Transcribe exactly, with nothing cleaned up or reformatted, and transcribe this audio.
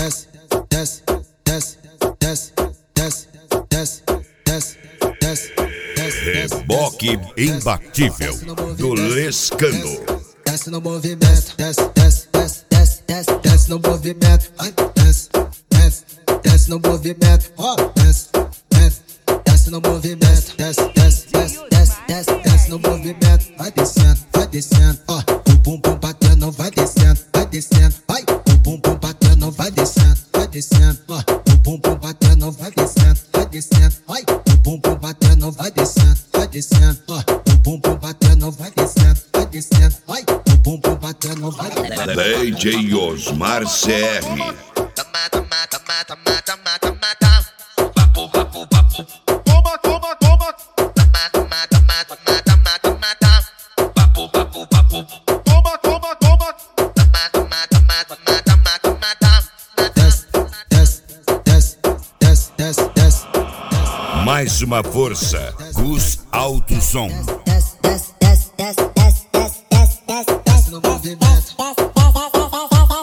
desce, desce, desce, desce, desce, desce, desce, desce, desce. Reboque imbatível do Lescano. Desce no movimento, desce, desce, desce, desce, desce, desce no movimento, ai, desce, desce, desce no movimento, ó, desce, desce, desce no movimento, desce, desce, desce, desce, desce, desce no movimento, vai descendo, vai descendo, ó, o bum bum batendo, vai descendo, vai descendo, vai, o bum bum batendo, vai descendo, vai descendo, ó, o bum bum batendo, vai descendo, vai descendo, vai, o bum bum batendo, vai descendo, vai descendo, ó, o bum bum batendo, vai descendo, vai descendo, vai, o bum bum batendo, vai descendo. D J Osmar C R. Toma, toma, toma. Toma, toma, toma. Desce, desce, desce, desce, desce, desce. Mais uma força, Gus Alto Som. Desce, desce, desce, desce, desce, desce, desce, desce, desce no movimento.